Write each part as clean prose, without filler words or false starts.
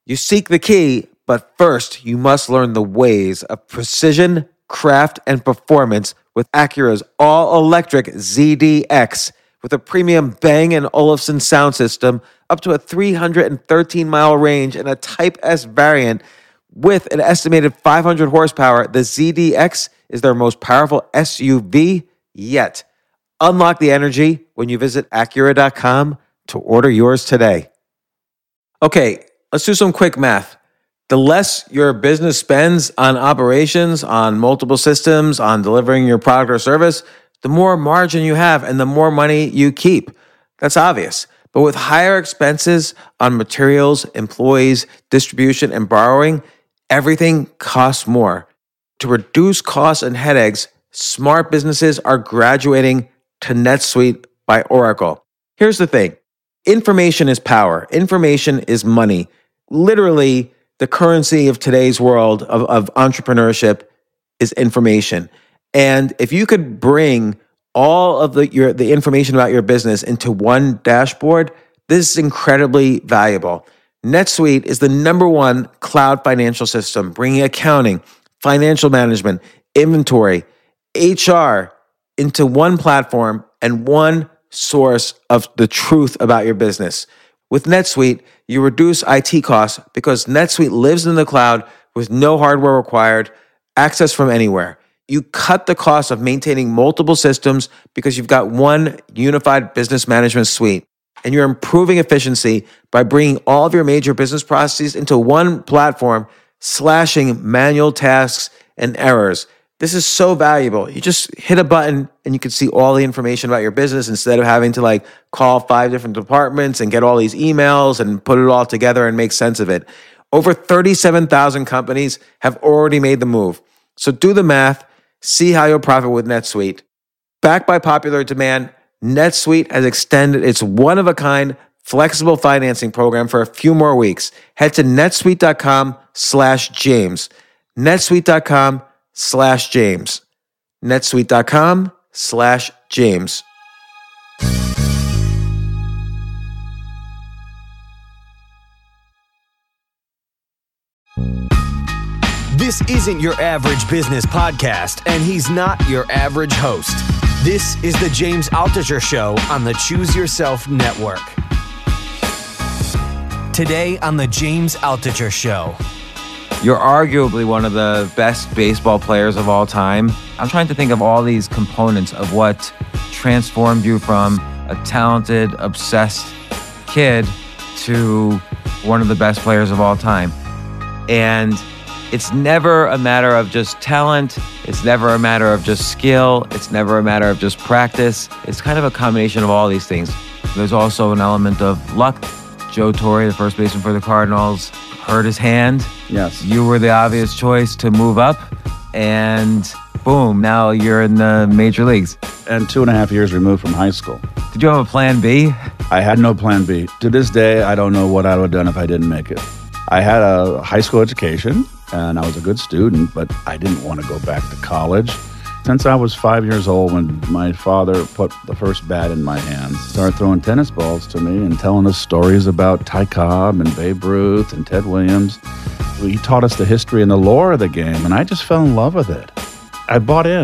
You seek the key, but first you must learn the ways of precision, craft, and performance with Acura's all-electric ZDX. With a premium Bang & Olufsen sound system, up to a 313-mile range, and a Type S variant with an estimated 500 horsepower, the ZDX is their most powerful SUV yet. Unlock the energy when you visit Acura.com to order yours today. Okay, let's do some quick math. The less your business spends on operations, on multiple systems, on delivering your product or service, the more margin you have and the more money you keep. That's obvious. But with higher expenses on materials, employees, distribution, and borrowing, everything costs more. To reduce costs and headaches, smart businesses are graduating to NetSuite by Oracle. Here's the thing. Information is power. Information is money. Literally, the currency of today's world of entrepreneurship is information. And if you could bring all of the information about your business into one dashboard, this is incredibly valuable. NetSuite is the #1 cloud financial system, bringing accounting, financial management, inventory, HR into one platform and one source of the truth about your business. With NetSuite, you reduce IT costs because NetSuite lives in the cloud with no hardware required, access from anywhere. You cut the cost of maintaining multiple systems because you've got one unified business management suite. And you're improving efficiency by bringing all of your major business processes into one platform, slashing manual tasks and errors. This is so valuable. You just hit a button and you can see all the information about your business instead of having to call 5 different departments and get all these emails and put it all together and make sense of it. Over 37,000 companies have already made the move. So do the math, see how you'll profit with NetSuite. Backed by popular demand, NetSuite has extended its one-of-a-kind flexible financing program for a few more weeks. Head to netsuite.com/James. netsuite.com/James. netsuite.com/James. This isn't your average business podcast, and he's not your average host. This is the James Altucher Show on the Choose Yourself Network. Today on the James Altucher Show. You're arguably one of the best baseball players of all time. I'm trying to think of all these components of what transformed you from a talented, obsessed kid to one of the best players of all time. And it's never a matter of just talent. It's never a matter of just skill. It's never a matter of just practice. It's kind of a combination of all these things. There's also an element of luck. Joe Torre, the first baseman for the Cardinals, hurt his hand. Yes. You were the obvious choice to move up, and boom, now you're in the major leagues. And 2.5 years removed from high school. Did you have a plan B? I had no plan B. To this day, I don't know what I would have done if I didn't make it. I had a high school education, and I was a good student, but I didn't want to go back to college. Since I was 5 years old, when my father put the first bat in my hands, started throwing tennis balls to me and telling us stories about Ty Cobb and Babe Ruth and Ted Williams. He taught us the history and the lore of the game, and I just fell in love with it. I bought in.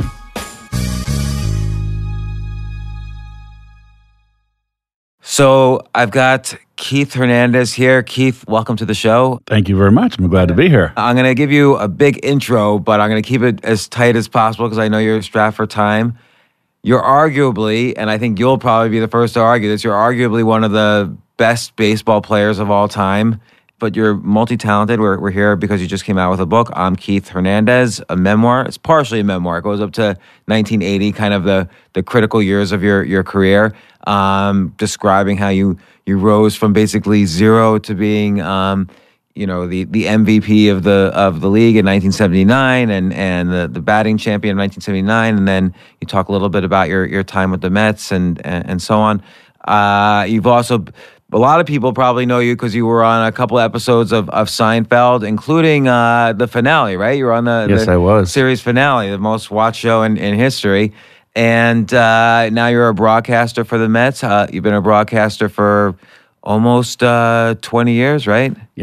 So I've got Keith Hernandez here. Keith, welcome to the show. Thank you very much. I'm glad to be here. I'm going to give you a big intro, but I'm going to keep it as tight as possible because I know you're strapped for time. You're arguably, and I think you'll probably be the first to argue this, you're arguably one of the best baseball players of all time, but you're multi-talented. We're here because you just came out with a book. I'm Keith Hernandez, a memoir. It's partially a memoir. It goes up to 1980, kind of the critical years of your career, describing how you rose from basically zero to being, the MVP of the league in 1979 and the batting champion in 1979. And then you talk a little bit about your time with the Mets and so on. You've also, a lot of people probably know you because you were on a couple episodes of Seinfeld, including the finale, right? You were on Yes, I was. series finale, the most watched show in history. And now you're a broadcaster for the Mets. You've been a broadcaster for almost 20 years, right? Yes.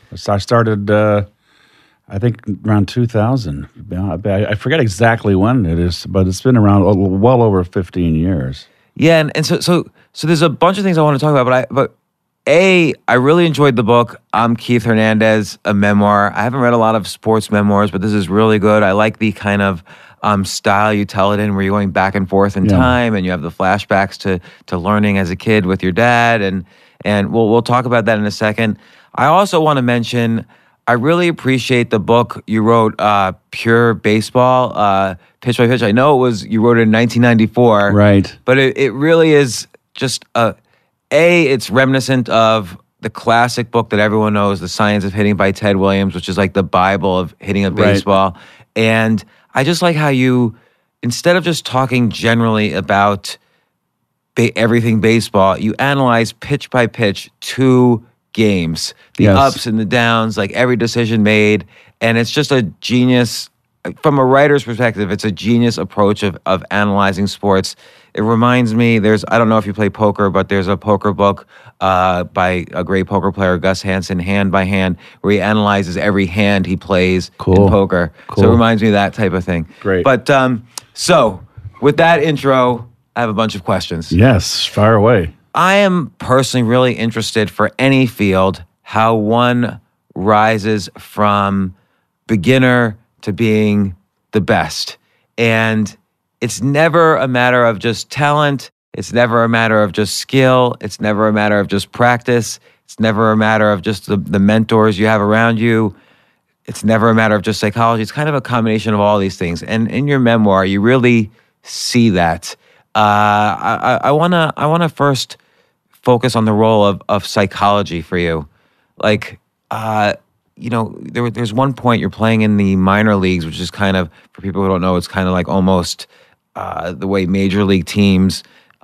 So I started, I think, around 2000. I forget exactly when it is, but it's been around well over 15 years. Yeah, and so there's a bunch of things I want to talk about, but I really enjoyed the book. I'm Keith Hernandez, a memoir. I haven't read a lot of sports memoirs, but this is really good. I like the kind of style you tell it in, where you're going back and forth in time, and you have the flashbacks to learning as a kid with your dad, and we'll talk about that in a second. I also want to mention, I really appreciate the book you wrote, Pure Baseball, Pitch by Pitch. I know you wrote it in 1994, right? But it really is just it's reminiscent of the classic book that everyone knows, The Science of Hitting by Ted Williams, which is like the Bible of hitting a baseball. Right. And I just like how you, instead of just talking generally about everything baseball, you analyze pitch by pitch 2 games, the ups and the downs, like every decision made. And it's just a genius, from a writer's perspective, it's a genius approach of analyzing sports. It reminds me, I don't know if you play poker, but there's a poker book by a great poker player, Gus Hansen, Hand by Hand, where he analyzes every hand he plays in poker. Cool. So it reminds me of that type of thing. Great. But so with that intro, I have a bunch of questions. Yes, fire away. I am personally really interested, for any field, how one rises from beginner to being the best. And it's never a matter of just talent. It's never a matter of just skill. It's never a matter of just practice. It's never a matter of just the mentors you have around you. It's never a matter of just psychology. It's kind of a combination of all these things. And in your memoir, you really see that. I wanna first focus on the role of psychology for you. Like, there's one point you're playing in the minor leagues, which is kind of, for people who don't know, it's kind of like almost the way major league teams,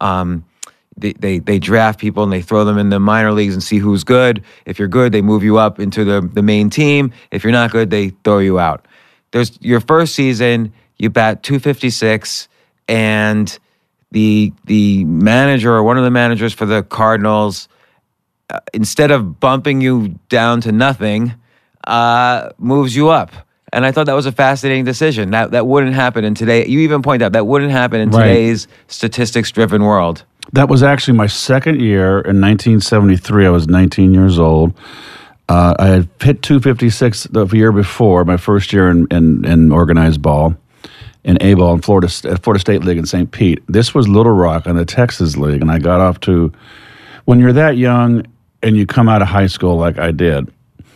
they draft people and they throw them in the minor leagues and see who's good. If you're good, they move you up into the main team. If you're not good, they throw you out. There's your first season, you bat .256, and the manager, or one of the managers for the Cardinals, instead of bumping you down to nothing, moves you up. And I thought that was a fascinating decision. That wouldn't happen in today. You even point out that wouldn't happen in today's statistics-driven world. That was actually my second year in 1973. I was 19 years old. I had hit .256 the year before, my first year in organized ball, in A-ball in Florida State League in St. Pete. This was Little Rock in the Texas League, and I got off to, when you're that young and you come out of high school like I did,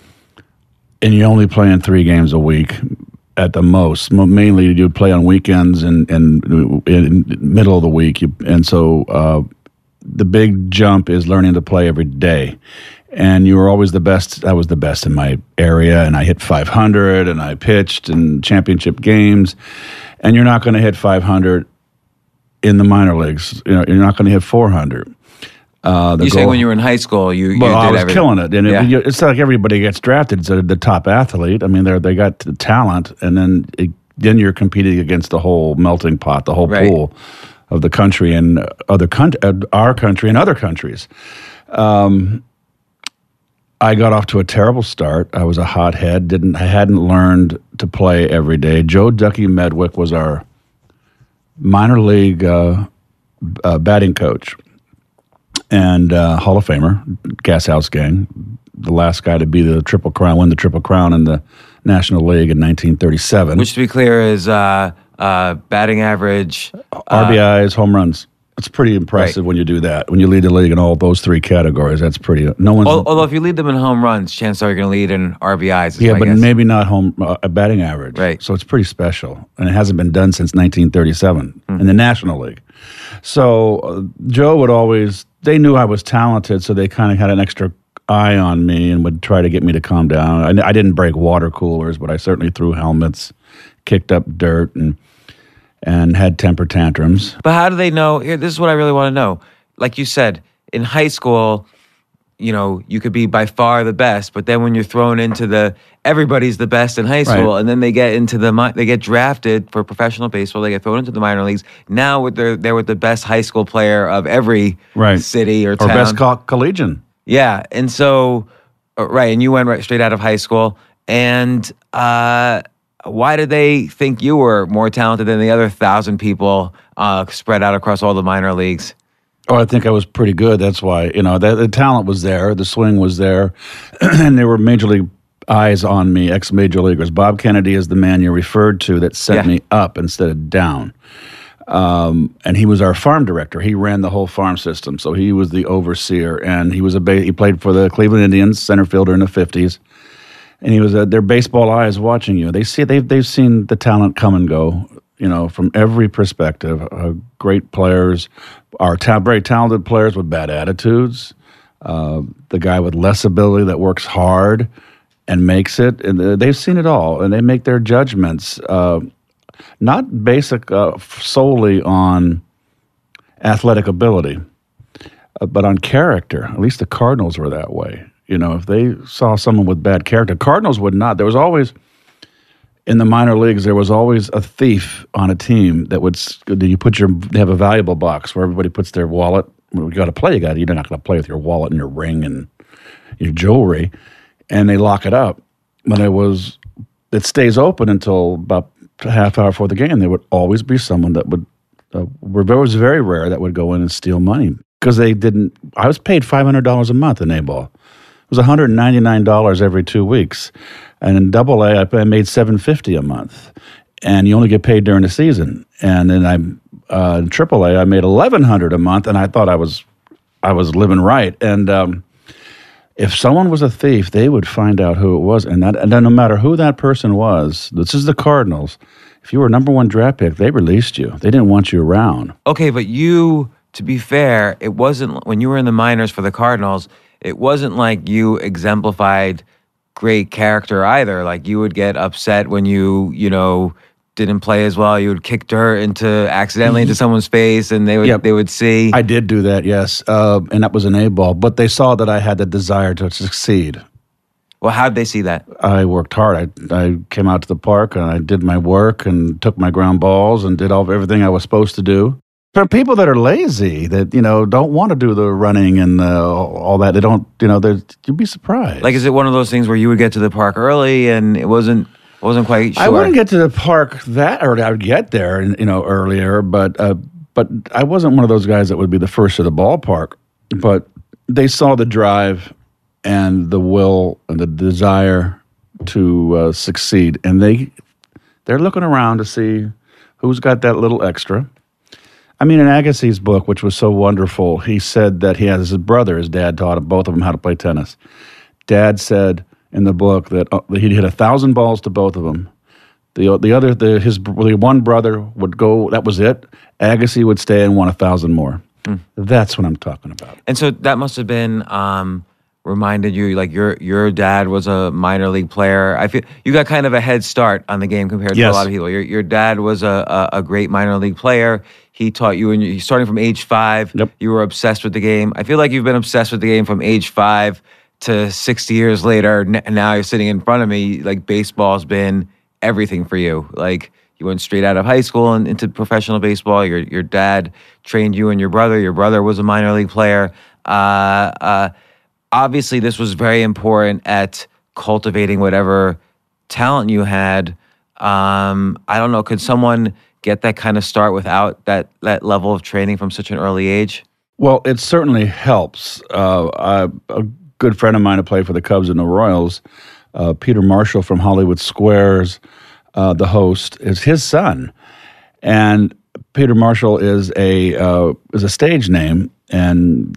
and you're only playing 3 games a week at the most. Mainly you play on weekends and in middle of the week. And so the big jump is learning to play every day. And you were always the best. I was the best in my area, and I hit 500, and I pitched in championship games. And you're not going to hit 500 in the minor leagues. You're not going to hit 400. You say when you were in high school, you did I was killing it, and it's like everybody gets drafted. It's the top athlete. I mean, they got the talent, and then you're competing against the whole melting pot, the whole pool of the country and our country and other countries. I got off to a terrible start. I was a hothead. I hadn't learned to play every day. Joe Ducky Medwick was our minor league batting coach. And Hall of Famer, Gas House Gang, the last guy to be win the Triple Crown in the National League in 1937. Which, to be clear, is batting average. RBIs, home runs. It's pretty impressive when you do that. When you lead the league in all those 3 categories, that's pretty. Although if you lead them in home runs, chances are you're going to lead in RBIs. Yeah, but maybe not batting average. Right. So it's pretty special, and it hasn't been done since 1937 in the National League. So Joe would always. They knew I was talented, so they kind of had an extra eye on me and would try to get me to calm down. I didn't break water coolers, but I certainly threw helmets, kicked up dirt, and had temper tantrums. But how do they know? Here, this is what I really want to know. Like you said, in high school, you could be by far the best, but then when you're thrown into everybody's the best in high school, and then they get drafted for professional baseball, they get thrown into the minor leagues. Now they're with the best high school player of every city or town. Or best collegian. Yeah, and so Right, and you went right straight out of high school. And why did they think you were more talented than the other 1,000 people spread out across all the minor leagues? Oh, I think I was pretty good. That's why, the talent was there, the swing was there, and there were major league eyes on me, ex-major leaguers. Bob Kennedy is the man you referred to that sent me up instead of down. And he was our farm director. He ran the whole farm system, so he was the overseer. And he played for the Cleveland Indians, center fielder in the 50s. And he was their baseball eyes watching you. They've seen the talent come and go, from every perspective. Great players, very talented players with bad attitudes. The guy with less ability that works hard and makes it. And they've seen it all, and they make their judgments, not basic solely on athletic ability, but on character. At least the Cardinals were that way. If they saw someone with bad character, Cardinals would not. There was always, in the minor leagues, there was always a thief on a team that they have a valuable box where everybody puts their wallet. When you got to play, you're not going to play with your wallet and your ring and your jewelry, and they lock it up. But it stays open until about a half hour before the game. There would always be someone that would, it was very rare, that would go in and steal money because they didn't. I was paid $500 a month in A-ball. It was $199 every 2 weeks. And in AA, I made $750 a month. And you only get paid during the season. And then in AAA, I made $1,100 a month, and I thought I was living right. And if someone was a thief, they would find out who it was. And then no matter who that person was, this is the Cardinals, if you were number one draft pick, they released you. They didn't want you around. Okay, but you, to be fair, it wasn't, when you were in the minors for the Cardinals, it wasn't like you exemplified great character either. Like you would get upset when you didn't play as well. You would kick dirt accidentally into someone's face, and they would see. I did do that, yes, and that was an A-ball. But they saw that I had the desire to succeed. Well, how'd they see that? I worked hard. I came out to the park and I did my work and took my ground balls and did everything I was supposed to do. For people that are lazy, that don't want to do the running and all that, they don't. You'd be surprised. Like, is it one of those things where you would get to the park early and it wasn't quite sure? I wouldn't get to the park that early. I would get there, earlier, but I wasn't one of those guys that would be the first to the ballpark. But they saw the drive and the will and the desire to succeed, and they're looking around to see who's got that little extra. I mean, in Agassi's book, which was so wonderful, he said that he has his brother. His dad taught both of them how to play tennis. Dad said in the book that he'd hit 1,000 balls to both of them. His one brother would go. That was it. Agassi would stay and won 1,000 more. That's what I'm talking about. And so that must have been reminded you, like your dad was a minor league player. I feel you got kind of a head start on the game compared to a lot of people. Your dad was a great minor league player. He taught you, and starting from age 5, you were obsessed with the game. I feel like you've been obsessed with the game from age 5 to 60 years later. Now you're sitting in front of me. Like, baseball's been everything for you. Like, you went straight out of high school and into professional baseball. Your dad trained you and your brother. Your brother was a minor league player. Obviously, this was very important at cultivating whatever talent you had. I don't know, could someone get that kind of start without that level of training from such an early age? Well, it certainly helps. A good friend of mine who played for the Cubs and the Royals, Peter Marshall from Hollywood Squares, the host, is his son. And Peter Marshall is a stage name, and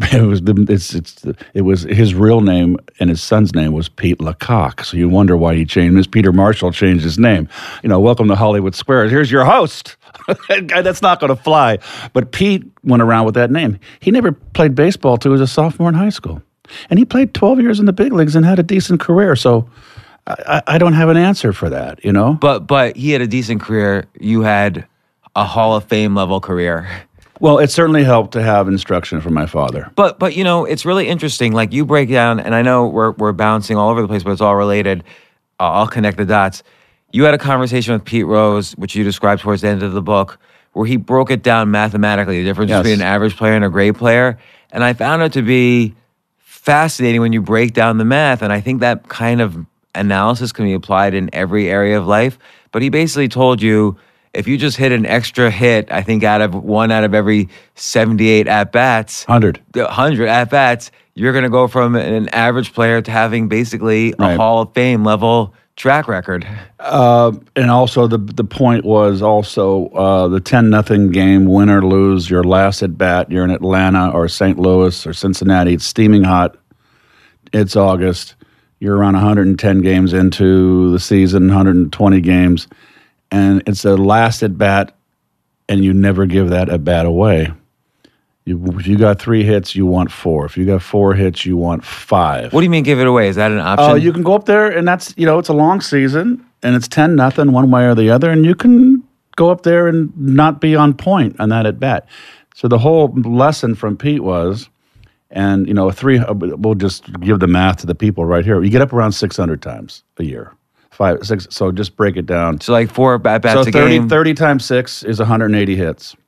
it was his real name, and his son's name was Pete Lecoq. So you wonder why he changed. Miss Peter Marshall changed his name. Welcome to Hollywood Squares. Here's your host. That's not going to fly. But Pete went around with that name. He never played baseball till he was a sophomore in high school, and he played 12 years in the big leagues and had a decent career. So I don't have an answer for that. But he had a decent career. You had a Hall of Fame level career. Well, it certainly helped to have instruction from my father. But it's really interesting. Like, you break down, and I know we're bouncing all over the place, but it's all related. I'll connect the dots. You had a conversation with Pete Rose, which you described towards the end of the book, where he broke it down mathematically, the difference between an average player and a great player. And I found it to be fascinating when you break down the math, and I think that kind of analysis can be applied in every area of life. But he basically told you, if you just hit an extra hit, I think out of every 78 at-bats, 100 at-bats, you're going to go from an average player to having basically a Hall of Fame level track record. And also the point was also the 10-0 game, win or lose, your last at-bat, you're in Atlanta or St. Louis or Cincinnati, it's steaming hot, it's August, you're around 110 games into the season, 120 games, and it's a last at-bat, and you never give that at-bat away. If you got 3 hits, you want 4. If you got 4 hits, you want 5. What do you mean give it away? Is that an option? You can go up there, and that's, it's a long season, and it's 10-0 one way or the other, and you can go up there and not be on point on that at-bat. So the whole lesson from Pete was, and, we'll just give the math to the people right here. You get up around 600 times a year. 5, 6, so just break it down. So like 4 at-bats a game? 30 times 6 is 180 hits.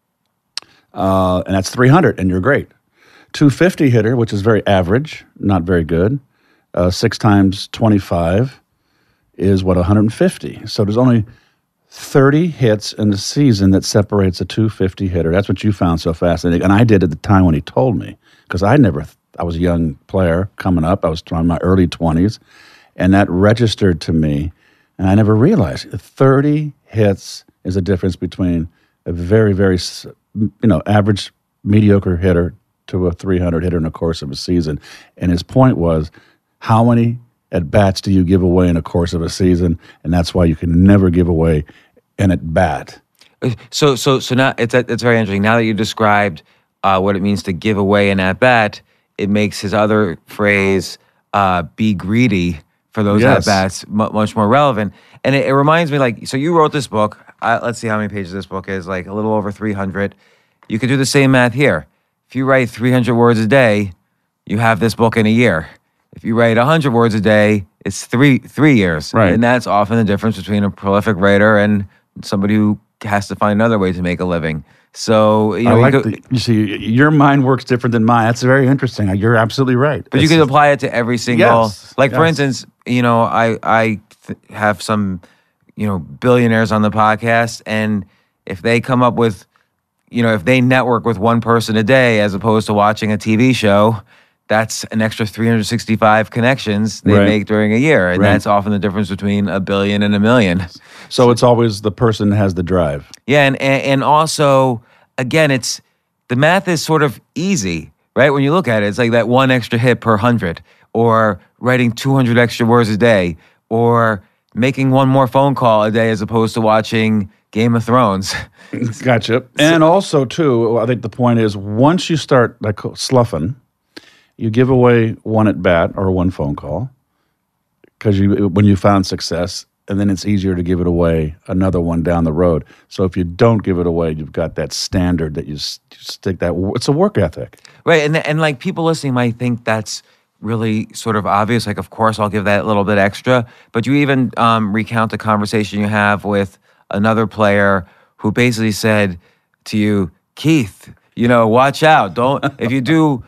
And that's 300, and you're great. 250 hitter, which is very average, not very good. 6 times 25 is 150. So there's only 30 hits in the season that separates a 250 hitter. That's what you found so fascinating. And I did at the time when he told me, because I was a young player coming up. I was in my early 20s, and that registered to me, and I never realized 30 hits is a difference between a very, very average mediocre hitter to a 300 hitter in the course of a season. And his point was, how many at-bats do you give away in the course of a season? And that's why you can never give away an at-bat. So now it's very interesting. Now that you described what it means to give away an at-bat, it makes his other phrase, be greedy for those at-bats, much more relevant. And it reminds me, so you wrote this book. Let's see how many pages this book is, like a little over 300. You could do the same math here. If you write 300 words a day, you have this book in a year. If you write 100 words a day, it's three years. Right. And that's often the difference between a prolific writer and somebody who has to find another way to make a living. So, you see, your mind works different than mine. That's very interesting. You're absolutely right. But you can apply it to every single, for instance, I have some, billionaires on the podcast, and if they come up with, if they network with one person a day as opposed to watching a TV show, that's an extra 365 connections they make during a year. And that's often the difference between $1 billion and $1 million. So it's always the person that has the drive. Yeah, and also, again, the math is sort of easy, right? When you look at it, it's like that 1 extra hit per 100, or writing 200 extra words a day, or making 1 more phone call a day as opposed to watching Game of Thrones. Gotcha. And also, too, I think the point is, once you start sloughing, you give away 1 at-bat or 1 phone call because when you found success, and then it's easier to give it away another one down the road. So if you don't give it away, you've got that standard that you stick that. It's a work ethic. Right, and like people listening might think that's really sort of obvious. Like, of course, I'll give that little bit extra. But you even recount a conversation you have with another player who basically said to you, Keith, watch out. If you do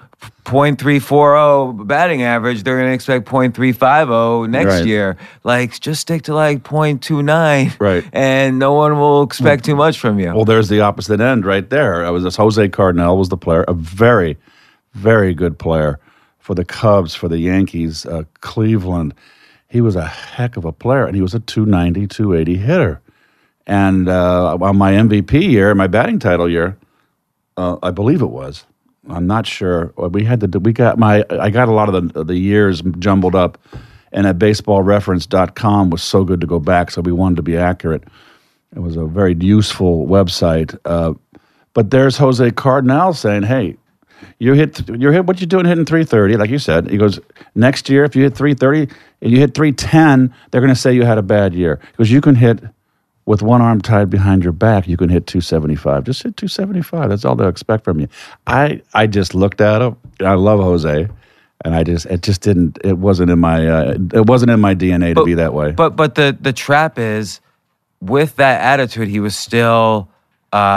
.340 batting average, they're going to expect .350 next year. Like, just stick to like .29, right? And no one will expect too much from you. Well, there's the opposite end right there. Jose Cardinal was the player, a very, very good player for the Cubs, for the Yankees, Cleveland. He was a heck of a player, and he was a 290, 280 hitter. And on my MVP year, my batting title year, I believe it was. I'm not sure. I got a lot of the years jumbled up, and at baseballreference.com was so good to go back, so we wanted to be accurate. It was a very useful website. But there's Jose Cardinal saying, hey, you hit what you doing hitting 330, like you said. He goes, next year, if you hit 330 and you hit 310, they're going to say you had a bad year. Because you can hit with one arm tied behind your back, you can hit 275. Just hit 275. That's all they'll expect from you. I just looked at him. I love Jose, and it wasn't in my DNA to be that way. But the trap is, with that attitude, he was still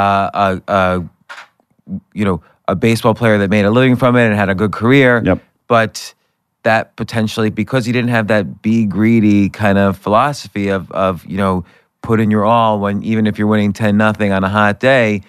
a baseball player that made a living from it and had a good career. Yep. but that potentially, because he didn't have that be greedy kind of philosophy of you know, put in your all when, even if you're winning 10-0 on a hot day,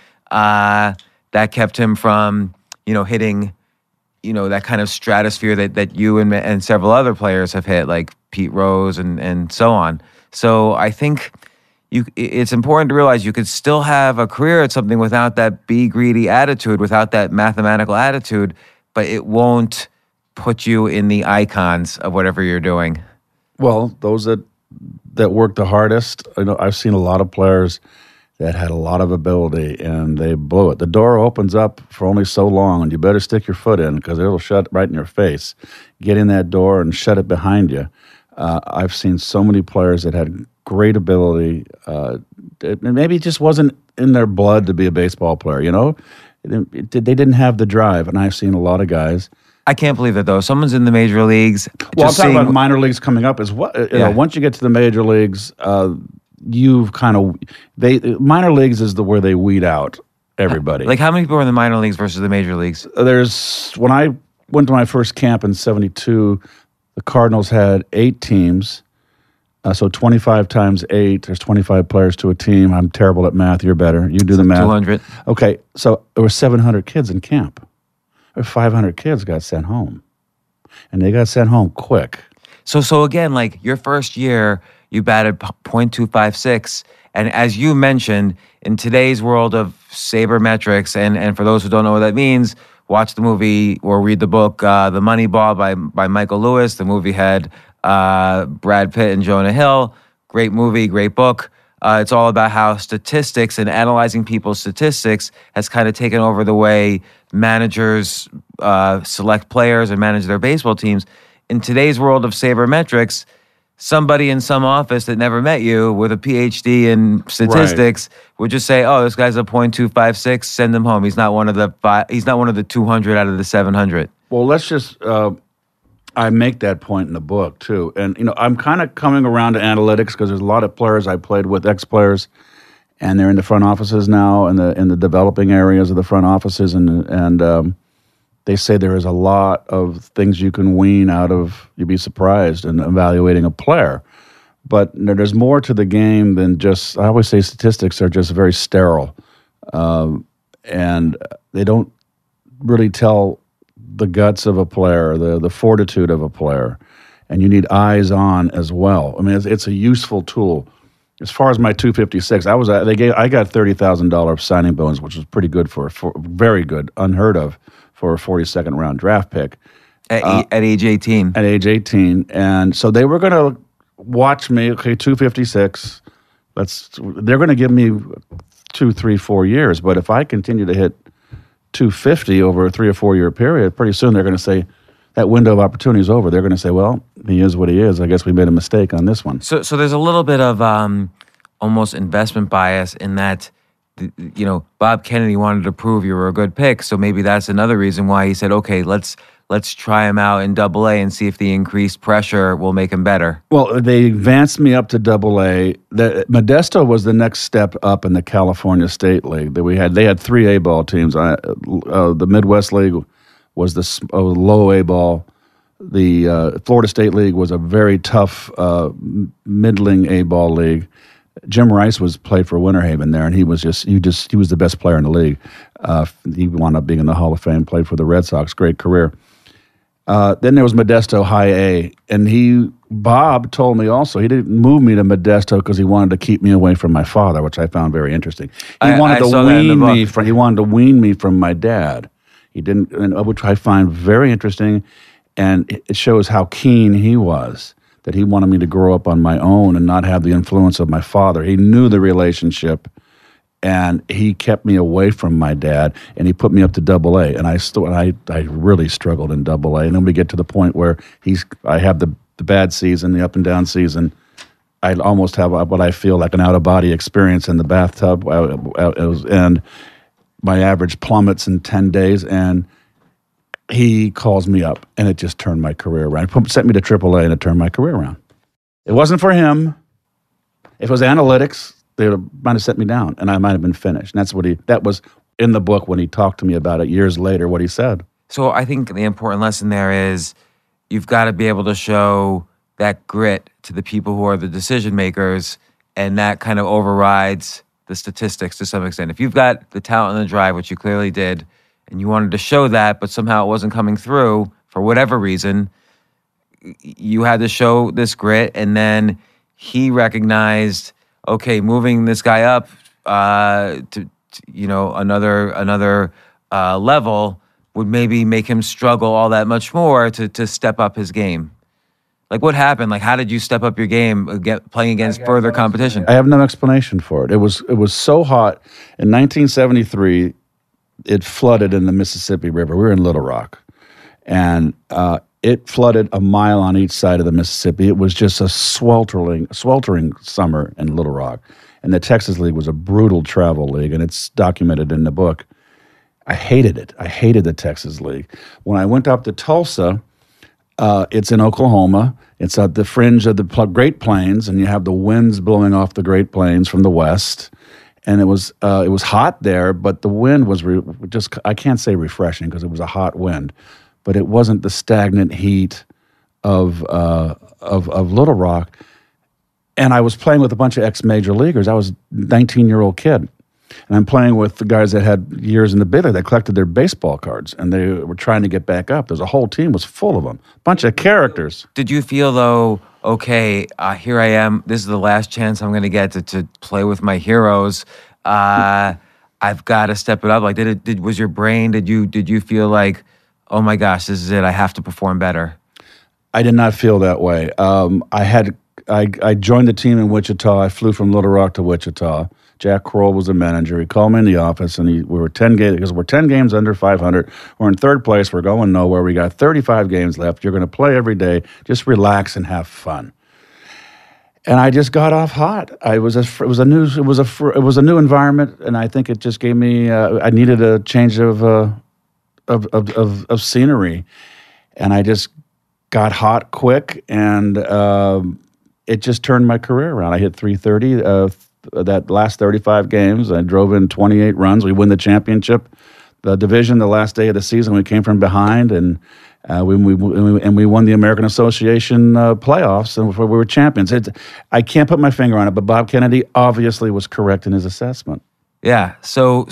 that kept him from, you know, hitting, you know, that kind of stratosphere that you and several other players have hit, like Pete Rose and so on. So I think it's important to realize you could still have a career at something without that be greedy attitude, without that mathematical attitude, but it won't put you in the icons of whatever you're doing. Well, those that work the hardest, I know I've seen a lot of players that had a lot of ability and they blew it. The door opens up for only so long, and you better stick your foot in because it'll shut right in your face. Get in that door and shut it behind you. I've seen so many players that had great ability. Maybe it just wasn't in their blood to be a baseball player, you know? They didn't have the drive, and I've seen a lot of guys. I can't believe it, though. Someone's in the major leagues. Well, I'm talking about minor leagues coming up. Is what you know, once you get to the major leagues, you've kind of minor leagues is where they weed out everybody. Like, how many people are in the minor leagues versus the major leagues? When I went to my first camp in '72, the Cardinals had 8 teams. So 25 times 8, there's 25 players to a team. I'm terrible at math. You're better. You do the math. 200. Okay, so there were 700 kids in camp. 500 kids got sent home. And they got sent home quick. So again, like your first year, you batted .256. And as you mentioned, in today's world of sabermetrics, and for those who don't know what that means, watch the movie or read the book, The Moneyball by Michael Lewis. The movie had Brad Pitt and Jonah Hill. Great movie, great book. It's all about how statistics and analyzing people's statistics has kind of taken over the way managers select players and manage their baseball teams. In today's world of sabermetrics, somebody in some office that never met you with a PhD in statistics would just say, "Oh, this guy's a .256. Send him home. He's not one of the He's not one of the 200 out of the 700." Well, let's just. I make that point in the book too, and you know I'm kind of coming around to analytics because there's a lot of players I played with, ex-players, and they're in the front offices now, in the developing areas of the front offices, and they say there is a lot of things you can wean out of. You'd be surprised in evaluating a player, but there's more to the game than just. I always say statistics are just very sterile, and they don't really tell the guts of a player, the fortitude of a player, and you need eyes on as well. I mean, it's a useful tool. As far as my 256, I got $30,000 signing bonus, which was pretty good for very good, unheard of for a 42nd round draft pick at age 18. At age 18, and so they were going to watch me. Okay, 256. They're going to give me 2, 3, 4 years, but if I continue to hit 250 over a 3 or 4 year period, pretty soon they're going to say that window of opportunity is over. They're going to say, well, he is what he is. I guess we made a mistake on this one. So there's a little bit of almost investment bias in that, you know, Bob Kennedy wanted to prove you were a good pick. So maybe that's another reason why he said, okay, let's try him out in AA and see if the increased pressure will make him better. Well, they advanced me up to AA. Modesto was the next step up in the California State League that we had. They had 3 A-ball teams. The Midwest League was the low A-ball. The Florida State League was a very tough middling A-ball league. Jim Rice played for Winter Haven there, and he was the best player in the league. He wound up being in the Hall of Fame. Played for the Red Sox, great career. Then there was Modesto High A, and Bob told me also he didn't move me to Modesto because he wanted to keep me away from my father, which I found very interesting. He wanted to wean me from my dad. He didn't, which I find very interesting, and it shows how keen he was. That he wanted me to grow up on my own and not have the influence of my father. He knew the relationship, and he kept me away from my dad, and he put me up to AA. And I really struggled in AA. And then we get to the point where I have the bad season, the up and down season. I'd almost have what I feel like an out-of-body experience in the bathtub, and my average plummets in 10 days, and he calls me up, and it just turned my career around. He sent me to AAA, and it turned my career around. It wasn't for him. If it was analytics, they might have set me down, and I might have been finished. And that was in the book when he talked to me about it years later, what he said. So I think the important lesson there is you've got to be able to show that grit to the people who are the decision makers, and that kind of overrides the statistics to some extent. If you've got the talent and the drive, which you clearly did, and you wanted to show that, but somehow it wasn't coming through for whatever reason, you had to show this grit. And then he recognized, okay, moving this guy up to another level would maybe make him struggle all that much more to step up his game. Like, what happened? Like, how did you step up your game playing against further competition? I have no explanation for it. It was so hot. In 1973, it flooded in the Mississippi River. We were in Little Rock. And it flooded a mile on each side of the Mississippi. It was just a sweltering summer in Little Rock. And the Texas League was a brutal travel league, and it's documented in the book. I hated it. I hated the Texas League. When I went up to Tulsa, it's in Oklahoma. It's at the fringe of the Great Plains, and you have the winds blowing off the Great Plains from the west. And it was hot there, but the wind was I can't say refreshing because it was a hot wind, but it wasn't the stagnant heat of Little Rock. And I was playing with a bunch of ex-major leaguers. I was a 19-year-old kid. And I'm playing with the guys that had years in the big league that collected their baseball cards, and they were trying to get back up. There's a whole team was full of them, bunch of characters. Did you feel, though, okay, here I am. This is the last chance I'm going to get to play with my heroes. I've got to step it up. Like, was your brain? Did you feel like, oh my gosh, this is it. I have to perform better? I did not feel that way. I joined the team in Wichita. I flew from Little Rock to Wichita. Jack Kroll was the manager. He called me in the office, and we were 10 games because we're 10 games under 500. We're in third place. We're going nowhere. We got 35 games left. You're going to play every day. Just relax and have fun. And I just got off hot. It was a new environment, and I think it just gave me. I needed a change of scenery, and I just got hot quick, and it just turned my career around. I hit 330. That last 35 games, I drove in 28 runs. We win the championship, the division, the last day of the season. We came from behind, and we won the American Association playoffs, and we were champions. I can't put my finger on it, but Bob Kennedy obviously was correct in his assessment. Yeah. So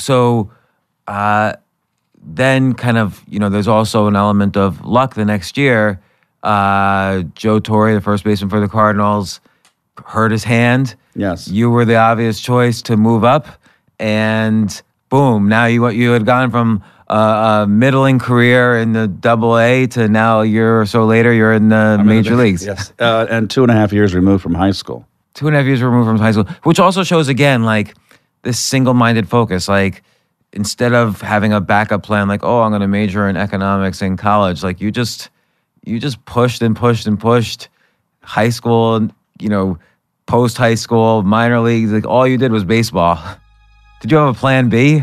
then kind of, there's also an element of luck the next year. Joe Torre, the first baseman for the Cardinals, hurt his hand. Yes. You were the obvious choice to move up, and boom, now you had gone from a middling career in the Double-A to now a year or so later you're in the major leagues. Yes, and 2.5 years removed from high school. 2.5 years removed from high school, which also shows, again, like this single-minded focus. Like, instead of having a backup plan, like, oh, I'm going to major in economics in college, like you just pushed and pushed and pushed. High school, post-high school, minor leagues, like all you did was baseball. Did you have a plan B?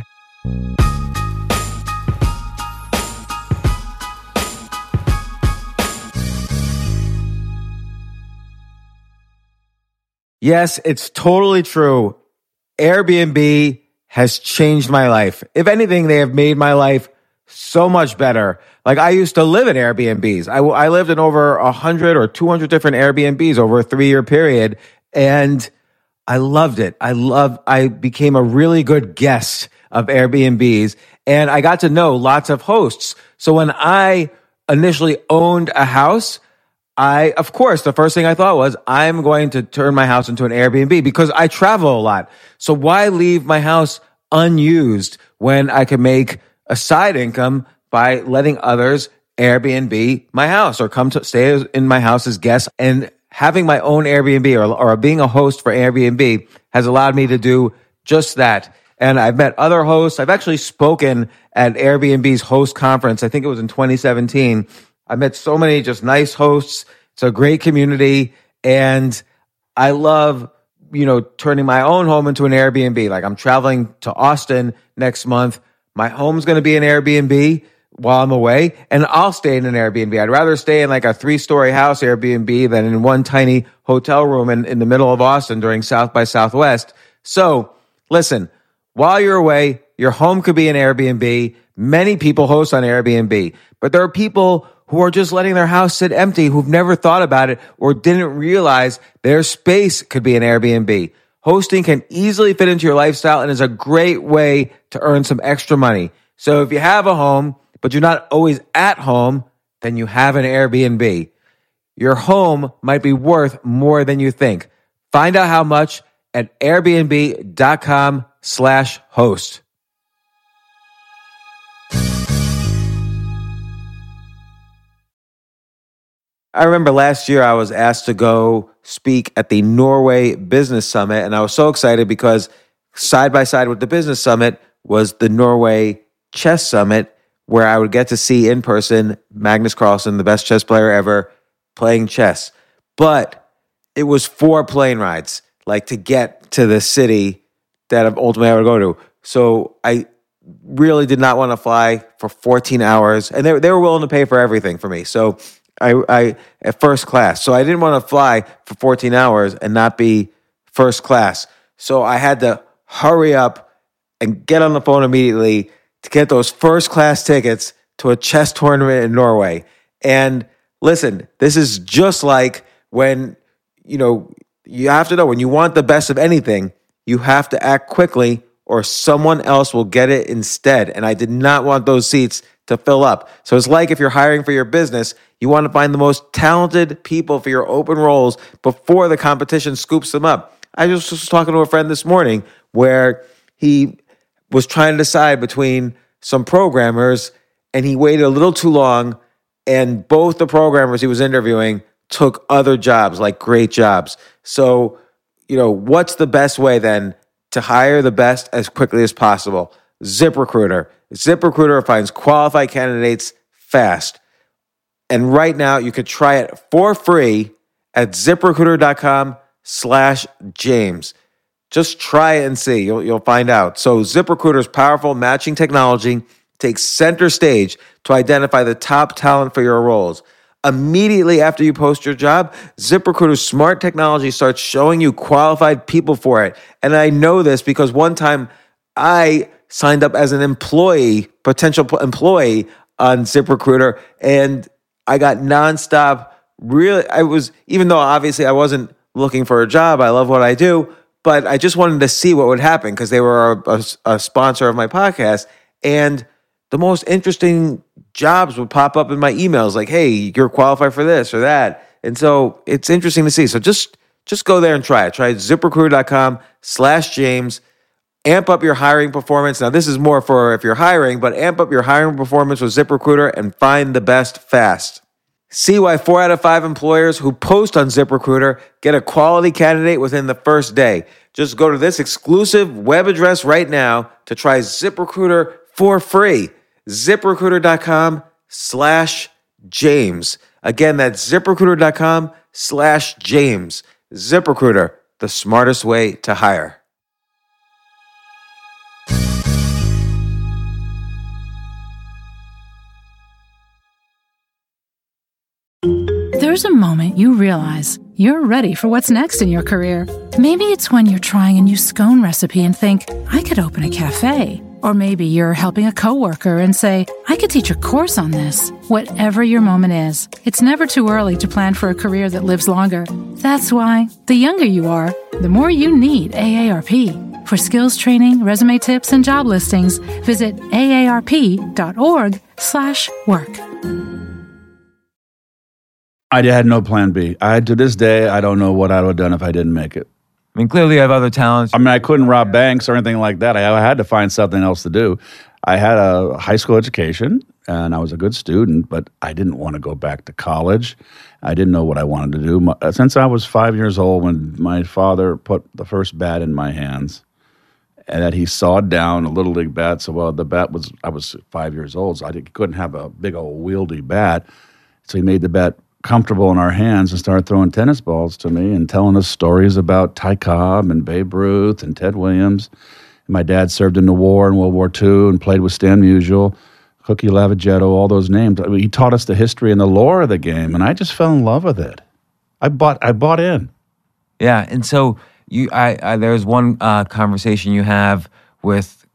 Yes, it's totally true. Airbnb has changed my life. If anything, they have made my life so much better. Like, I used to live in Airbnbs. I lived in over 100 or 200 different Airbnbs over a 3-year period, and I loved it. I became a really good guest of Airbnbs, and I got to know lots of hosts. So when I initially owned a house, of course, the first thing I thought was, I'm going to turn my house into an Airbnb because I travel a lot. So why leave my house unused when I could make a side income by letting others Airbnb my house or come to stay in my house as guests? And having my own Airbnb or being a host for Airbnb has allowed me to do just that. And I've met other hosts. I've actually spoken at Airbnb's host conference. I think it was in 2017. I met so many just nice hosts. It's a great community. And I love, turning my own home into an Airbnb. Like, I'm traveling to Austin next month. My home's going to be an Airbnb while I'm away, and I'll stay in an Airbnb. I'd rather stay in like a 3-story house Airbnb than in one tiny hotel room in the middle of Austin during South by Southwest. So listen, while you're away, your home could be an Airbnb. Many people host on Airbnb, but there are people who are just letting their house sit empty, who've never thought about it or didn't realize their space could be an Airbnb. Hosting can easily fit into your lifestyle and is a great way to earn some extra money. So if you have a home, but you're not always at home, then you have an Airbnb. Your home might be worth more than you think. Find out how much at airbnb.com/host. I remember last year I was asked to go speak at the Norway Business Summit, and I was so excited because side by side with the Business Summit was the Norway Chess Summit, where I would get to see in person Magnus Carlsen, the best chess player ever, playing chess. But it was 4 plane rides, like to get to the city that ultimately I would go to. So I really did not want to fly for 14 hours, and they were willing to pay for everything for me. So I at first class. So I didn't want to fly for 14 hours and not be first class. So I had to hurry up and get on the phone immediately to get those first class tickets to a chess tournament in Norway. And listen, this is just like when, you have to know when you want the best of anything, you have to act quickly or someone else will get it instead. And I did not want those seats to fill up. So it's like if you're hiring for your business, you want to find the most talented people for your open roles before the competition scoops them up. I just was talking to a friend this morning where he was trying to decide between some programmers and he waited a little too long, and both the programmers he was interviewing took other jobs, like great jobs. So, what's the best way then to hire the best as quickly as possible? ZipRecruiter. ZipRecruiter finds qualified candidates fast. And right now you could try it for free at ZipRecruiter.com/James. Just try it and see. You'll find out. So ZipRecruiter's powerful matching technology takes center stage to identify the top talent for your roles. Immediately after you post your job, ZipRecruiter's smart technology starts showing you qualified people for it. And I know this because one time I signed up as an potential employee on ZipRecruiter, and I got nonstop. Even though obviously I wasn't looking for a job, I love what I do, but I just wanted to see what would happen because they were a sponsor of my podcast, and the most interesting jobs would pop up in my emails like, hey, you're qualified for this or that. And so it's interesting to see. So just go there and try it. Try ZipRecruiter.com/James. Amp up your hiring performance. Now, this is more for if you're hiring, but amp up your hiring performance with ZipRecruiter and find the best fast. See why 4 out of 5 employers who post on ZipRecruiter get a quality candidate within the first day. Just go to this exclusive web address right now to try ZipRecruiter for free. ZipRecruiter.com/James. Again, that's ZipRecruiter.com/James. ZipRecruiter, the smartest way to hire. There's a moment you realize you're ready for what's next in your career. Maybe it's when you're trying a new scone recipe and think, I could open a cafe. Or maybe you're helping a coworker and say, I could teach a course on this. Whatever your moment is, it's never too early to plan for a career that lives longer. That's why, the younger you are, the more you need AARP. For skills training, resume tips, and job listings, visit aarp.org/work. I had no plan B. To this day, I don't know what I would have done if I didn't make it. I mean, clearly you have other talents. I couldn't rob banks or anything like that. I had to find something else to do. I had a high school education, and I was a good student, but I didn't want to go back to college. I didn't know what I wanted to do. Since I was 5 years old, when my father put the first bat in my hands, and that he sawed down a Little League bat. So, the bat was, I was 5 years old, so I couldn't have a big old wieldy bat. So he made the bat comfortable in our hands and started throwing tennis balls to me and telling us stories about Ty Cobb and Babe Ruth and Ted Williams. And my dad served in the war in World War II and played with Stan Musial, Cookie Lavagetto, all those names. He taught us the history and the lore of the game, and I just fell in love with it. I bought in. Yeah, and so there's one conversation you have with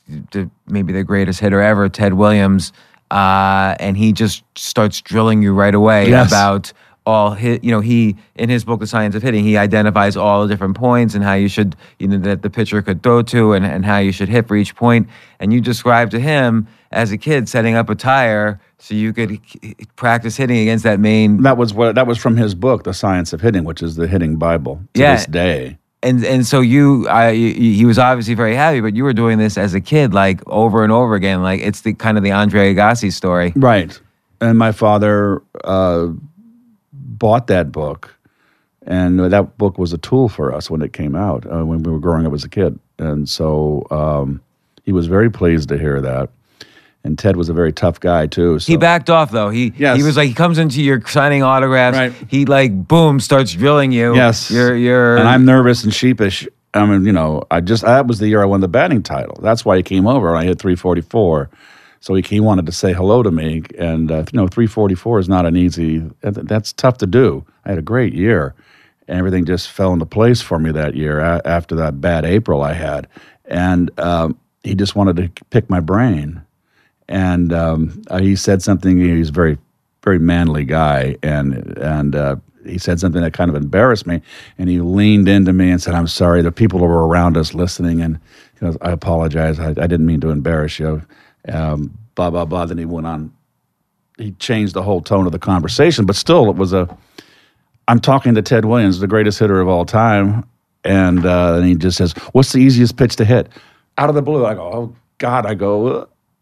maybe the greatest hitter ever, Ted Williams, and he just starts drilling you right away about all his, he, in his book, The Science of Hitting, he identifies all the different points and how you should, that the pitcher could throw to and how you should hit for each point. And you described to him as a kid setting up a tire so you could practice hitting against that main. That was from his book, The Science of Hitting, which is the hitting Bible to this day. And so he was obviously very happy, but you were doing this as a kid, like over and over again. Like it's the kind of the Andre Agassi story. Right. And my father bought that book, and that book was a tool for us when it came out, when we were growing up as a kid. And so he was very pleased to hear that. And Ted was a very tough guy too. So. He backed off though. He was like, he comes into your signing autographs. Right. He boom, starts drilling you. Yes. And I'm nervous and sheepish. I mean, that was the year I won the batting title. That's why he came over. I hit 344. So he wanted to say hello to me. And 344 is not an easy. That's tough to do. I had a great year, and everything just fell into place for me that year after that bad April I had. And he just wanted to pick my brain. And he said something. He's a very, very manly guy, and he said something that kind of embarrassed me. And he leaned into me and said, "I'm sorry. The people who were around us listening, and I apologize. I didn't mean to embarrass you." Blah blah blah. Then he went on. He changed the whole tone of the conversation, but still, it was I'm talking to Ted Williams, the greatest hitter of all time, and he just says, "What's the easiest pitch to hit?" Out of the blue, I go, "Oh God!" I go.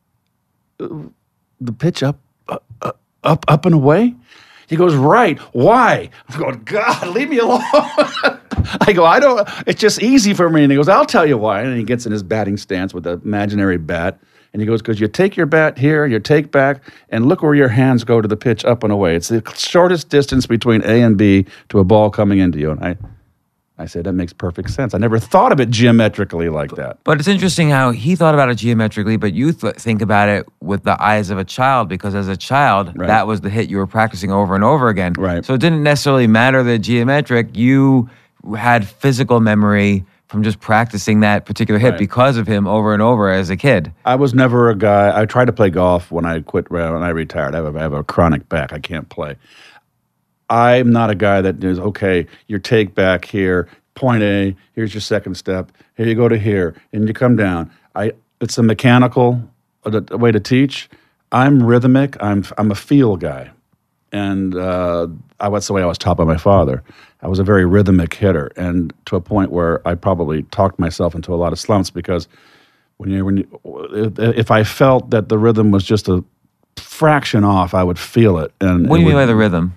The pitch up and away? He goes, "Right. Why?" I'm going, "God, leave me alone." I go, it's just easy for me. And he goes, "I'll tell you why." And he gets in his batting stance with the imaginary bat. And he goes, "Because you take your bat here, you take back, and look where your hands go to the pitch up and away. It's the shortest distance between A and B to a ball coming into you." And I said, that makes perfect sense. I never thought of it geometrically like that. But it's interesting how he thought about it geometrically, but you think about it with the eyes of a child, because as a child, that was the hit you were practicing over and over again. Right. So it didn't necessarily matter the geometric. You had physical memory from just practicing that particular hit because of him over and over as a kid. I was never a guy. I tried to play golf when I retired. I have a chronic back. I can't play. I'm not a guy that is, okay, your take back here, point A, here's your second step, here you go to here, and you come down. It's a mechanical way to teach. I'm rhythmic. I'm a feel guy. And that's the way I was taught by my father. I was a very rhythmic hitter, and to a point where I probably talked myself into a lot of slumps, because if I felt that the rhythm was just a fraction off, I would feel it. And what do you mean by the rhythm?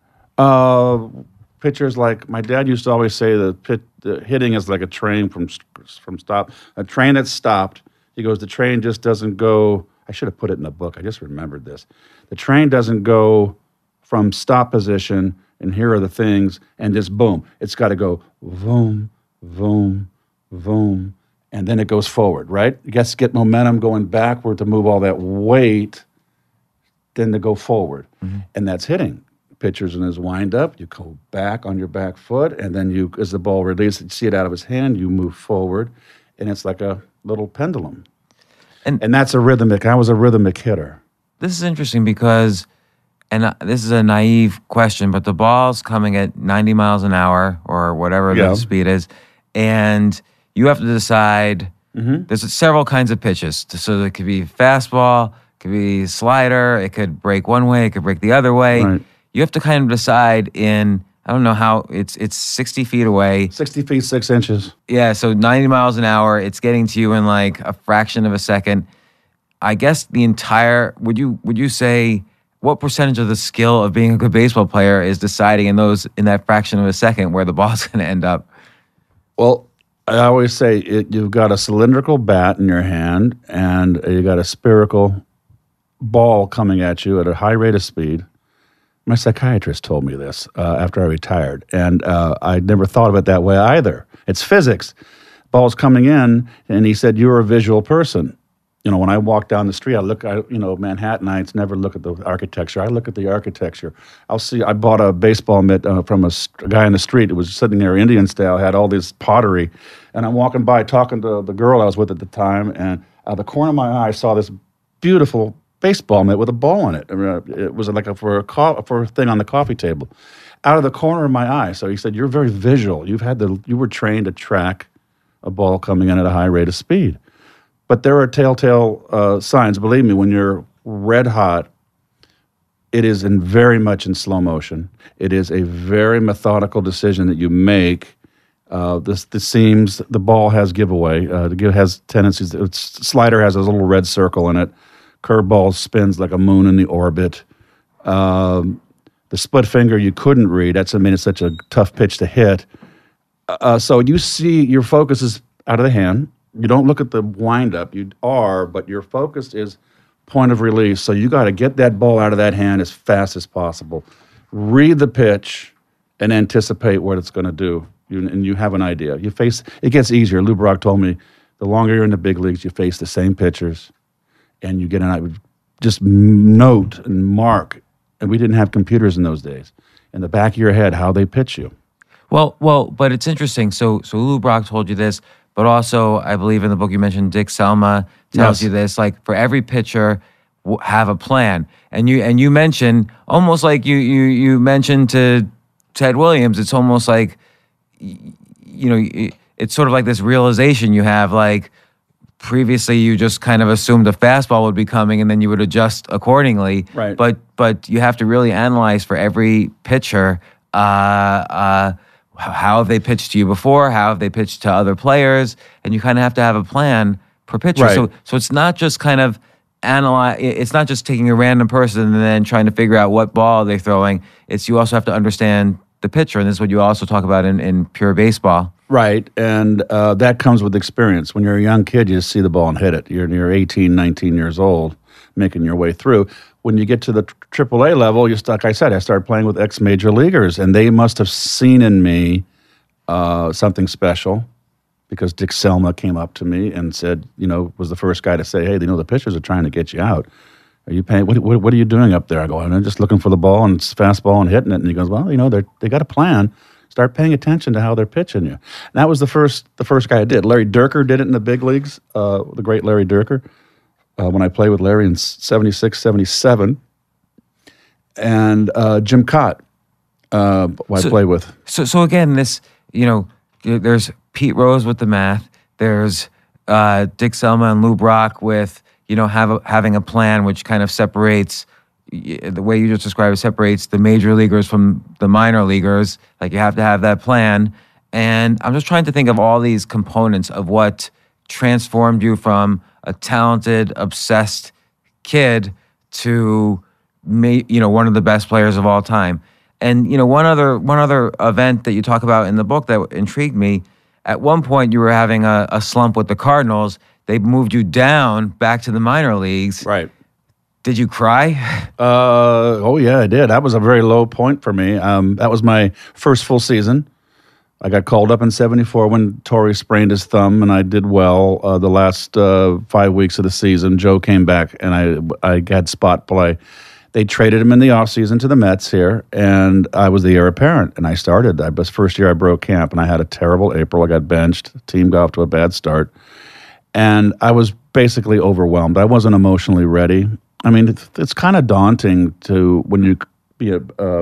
Pitchers, like my dad used to always say, the hitting is like a train from stop. A train that's stopped. He goes, the train just doesn't go. I should have put it in the book. I just remembered this. The train doesn't go from stop position, and here are the things, and just boom. It's got to go boom, boom, boom, and then it goes forward, right? You got to get momentum going backward to move all that weight, then to go forward. Mm-hmm. And that's hitting. Pitchers in his wind-up, you go back on your back foot, and then you, as the ball releases, you see it out of his hand, you move forward, and it's like a little pendulum. And that's I was a rhythmic hitter. This is interesting because, and this is a naive question, but the ball's coming at 90 miles an hour or whatever the speed is, and you have to decide, there's several kinds of pitches. So it could be fastball, it could be slider, it could break one way, it could break the other way. Right. You have to kind of decide I don't know how, it's 60 feet away. 60 feet, 6 inches. Yeah, so 90 miles an hour, it's getting to you in like a fraction of a second. I guess would you say, what percentage of the skill of being a good baseball player is deciding in that fraction of a second where the ball's going to end up? Well, I always say you've got a cylindrical bat in your hand, and you got a spherical ball coming at you at a high rate of speed. My psychiatrist told me this after I retired, and I never thought of it that way either. It's physics. Ball's coming in, and he said, you're a visual person. When I walk down the street, Manhattanites never look at the architecture. I look at the architecture. I bought a baseball mitt from a guy in the street. It was sitting there Indian style, had all this pottery, and I'm walking by talking to the girl I was with at the time, and out of the corner of my eye, I saw this beautiful baseball mitt with a ball in it. I mean, it was like for a thing on the coffee table. Out of the corner of my eye. So he said, you're very visual. You were trained to track a ball coming in at a high rate of speed. But there are telltale signs. Believe me, when you're red hot, it is very much in slow motion. It is a very methodical decision that you make. The seams, the ball has giveaway. Has tendencies. Its slider has a little red circle in it. Curveball spins like a moon in the orbit. The split finger you couldn't read. It's such a tough pitch to hit. So you see your focus is out of the hand. You don't look at the windup. But your focus is point of release. So you got to get that ball out of that hand as fast as possible. Read the pitch and anticipate what it's going to do. And you have an idea. It gets easier. Lou Brock told me the longer you're in the big leagues, you face the same pitchers and you get just note and mark. And we didn't have computers in those days. In the back of your head, how they pitch you. Well, but it's interesting. So Lou Brock told you this, but also I believe in the book you mentioned Dick Selma tells you this. Like for every pitcher, have a plan. And you mentioned almost like you mentioned to Ted Williams. It's almost like it's sort of like this realization you have. Like previously, you just kind of assumed a fastball would be coming, and then you would adjust accordingly. Right. But you have to really analyze for every pitcher. How have they pitched to you before? How have they pitched to other players? And you kind of have to have a plan per pitcher. Right. So it's not just kind of analyze. It's not just taking a random person and then trying to figure out what ball they're throwing. It's you also have to understand the pitcher, and this is what you also talk about in pure baseball. Right, and that comes with experience. When you're a young kid, you just see the ball and hit it. You're 18, 19 years old, making your way through. When you get to the AAA level, like I said, I started playing with ex-major leaguers, and they must have seen in me something special because Dick Selma came up to me and said, was the first guy to say, hey, the pitchers are trying to get you out. Are you paying? What are you doing up there? I go, I'm just looking for the ball and it's fastball and hitting it. And he goes, well, they got a plan. Start paying attention to how they're pitching you. And that was the first guy I did. Larry Dierker did it in the big leagues, the great Larry Dierker, when I played with Larry in 76, 77. And Jim Cott, I played with. So again, this, there's Pete Rose with the math. There's Dick Selma and Lou Brock with, having a plan which kind of separates, the way you just described it, separates the major leaguers from the minor leaguers. Like you have to have that plan. And I'm just trying to think of all these components of what transformed you from a talented, obsessed kid to, one of the best players of all time. And, one other event that you talk about in the book that intrigued me, at one point you were having a slump with the Cardinals. They moved you down back to the minor leagues. Right. Did you cry? Oh, yeah, I did. That was a very low point for me. That was my first full season. I got called up in 74 when Torrey sprained his thumb, and I did well the last 5 weeks of the season. Joe came back, and I had spot play. They traded him in the offseason to the Mets here, and I was the heir apparent, and I started. First year I broke camp, and I had a terrible April. I got benched. The team got off to a bad start. And I was basically overwhelmed. I wasn't emotionally ready. I mean, it's kind of daunting when you be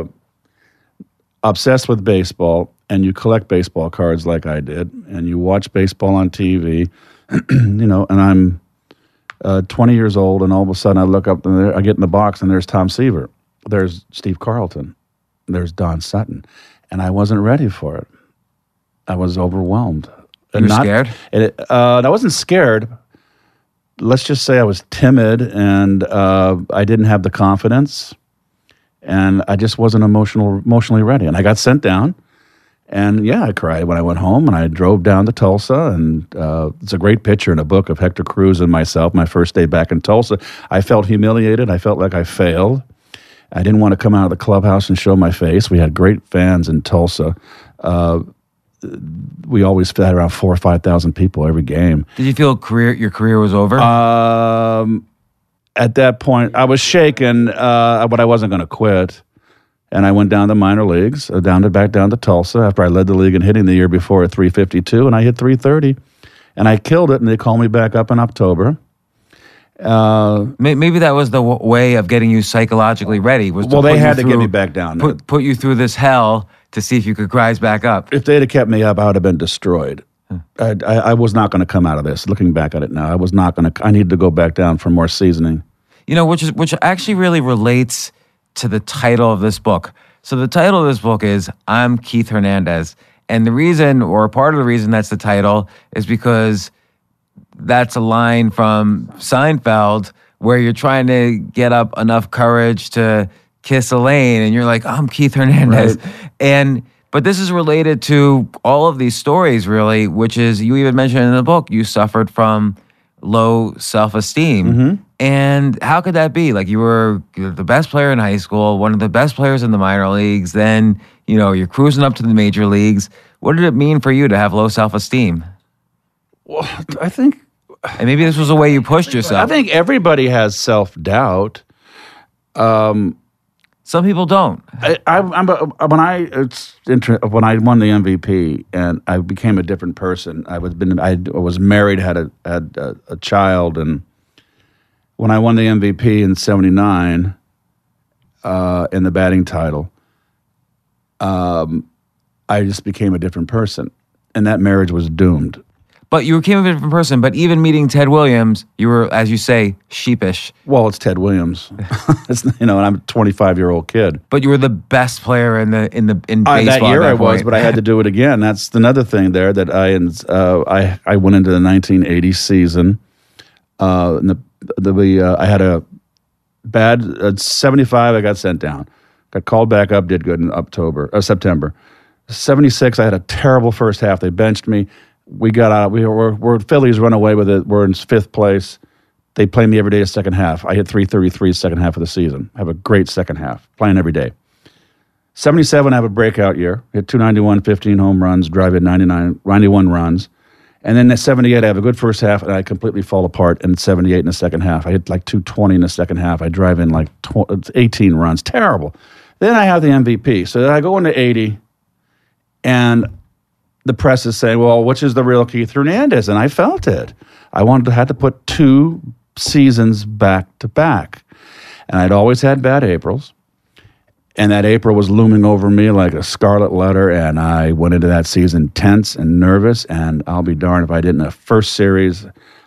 obsessed with baseball and you collect baseball cards like I did, and you watch baseball on TV, and I'm 20 years old, and all of a sudden I look up and I get in the box, and there's Tom Seaver, there's Steve Carlton, there's Don Sutton, and I wasn't ready for it. I was overwhelmed. You were scared? I wasn't scared. Let's just say I was timid, and I didn't have the confidence, and I just wasn't emotionally ready. And I got sent down, and I cried when I went home, and I drove down to Tulsa, and it's a great picture in a book of Hector Cruz and myself, my first day back in Tulsa. I felt humiliated. I felt like I failed. I didn't want to come out of the clubhouse and show my face. We had great fans in Tulsa. We always had around 4,000 or 5,000 people every game. Did you feel your career was over? At that point, I was shaken, but I wasn't going to quit. And I went down to minor leagues, back down to Tulsa after I led the league in hitting the year before at 352, and I hit 330. And I killed it, and they called me back up in October. Maybe that was the way of getting you psychologically ready. They had to get me back down. Put you through this hell to see if you could rise back up. If they'd have kept me up, I would have been destroyed. I was not going to come out of this. Looking back at it now, I was not going to. I needed to go back down for more seasoning. Which actually really relates to the title of this book. So the title of this book is I'm Keith Hernandez. And the reason, or part of the reason that's the title, is because that's a line from Seinfeld where you're trying to get up enough courage to kiss Elaine, and you're like, I'm Keith Hernandez. Right. But this is related to all of these stories, really, which is, you even mentioned in the book, you suffered from low self-esteem. Mm-hmm. And how could that be? Like, you were the best player in high school, one of the best players in the minor leagues, then, you're cruising up to the major leagues. What did it mean for you to have low self-esteem? Well, I think... And maybe this was the way you pushed yourself. I think everybody has self-doubt. Some people don't. When I won the MVP and I became a different person. I was married, had a child, and when I won the MVP in '79 in the batting title, I just became a different person, and that marriage was doomed. But you became a different person. But even meeting Ted Williams, you were, as you say, sheepish. Well, it's Ted Williams. And I'm a 25-year-old kid. But you were the best player in baseball. That year I was, but I had to do it again. That's another thing there that I went into the 1980 season. I had a bad 75. I got sent down. Got called back up. Did good in September. 76. I had a terrible first half. They benched me. We got out. We're Phillies run away with it. We're in 5th place. They play me every day a second half. I hit .333 second half of the season. I have a great second half, playing every day. 77, I have a breakout year. Hit .291, 15 home runs, drive in 91 runs. And then at 78, I have a good first half, and I completely fall apart in 78 in the second half. I hit like .220 in the second half. I drive in like 18 runs. Terrible. Then I have the MVP. So then I go into 80, and the press is saying, well, which is the real Keith Hernandez? And I felt it. I had to put 2 seasons back to back. And I'd always had bad Aprils. And that April was looming over me like a scarlet letter. And I went into that season tense and nervous. And I'll be darned if I didn't. The first series,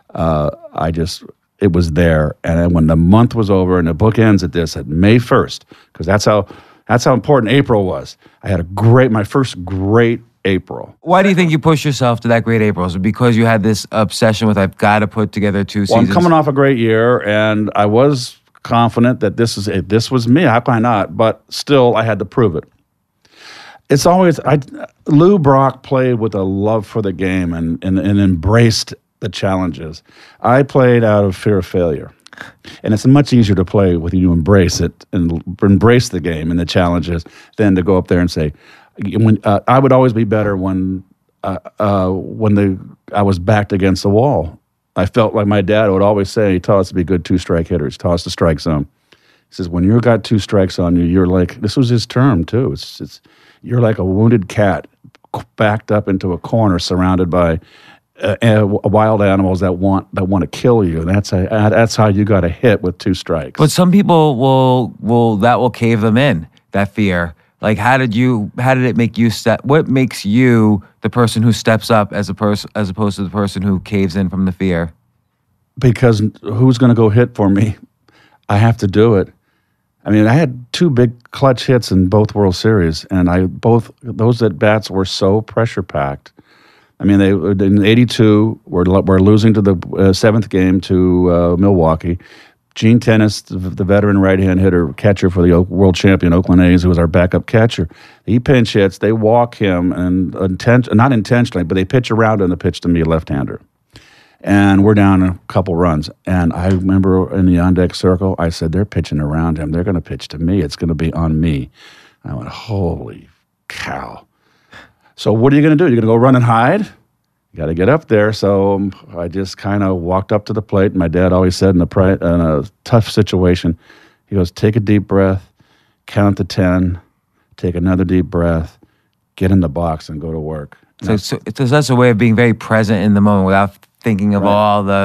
it was there. And then when the month was over, and the book ends at May 1st, because that's how important April was. I had my first great April. Why do you think you pushed yourself to that great April? Is it because you had this obsession with, I've got to put together 2 seasons? Well, I'm coming off a great year, and I was confident that this was me. How can I not? But still, I had to prove it. It's always, Lou Brock played with a love for the game and embraced the challenges. I played out of fear of failure. And it's much easier to play when you embrace it and embrace the game and the challenges than to go up there and say, I would always be better when I was backed against the wall. I felt like my dad would always say, he taught us to be good 2-strike hitters, taught us the strike zone. He says, when you've got 2 strikes on you, you're like, this was his term too, you're like a wounded cat backed up into a corner surrounded by wild animals that want to kill you. That's how you got to hit with 2 strikes. But some people will cave them in, that fear. Like, how did it make you step? What makes you the person who steps up as opposed to the person who caves in from the fear? Because who's going to go hit for me? I have to do it. I mean, I had 2 big clutch hits in both World Series, and those at bats were so pressure packed. I mean, in '82 we're losing to the 7th game to Milwaukee. Gene Tennis, the veteran right-hand hitter, catcher for the world champion Oakland A's, who was our backup catcher, he pinch hits. They walk him, and not intentionally, but they pitch around and the pitch to me, a left-hander. And we're down a couple runs. And I remember in the on-deck circle, I said, they're pitching around him. They're going to pitch to me. It's going to be on me. And I went, holy cow. So what are you going to do? You're going to go run and hide? You got to get up there. So I just kind of walked up to the plate. My dad always said in a tough situation, he goes, take a deep breath, count to 10, take another deep breath, get in the box and go to work. So that's a way of being very present in the moment without thinking of all the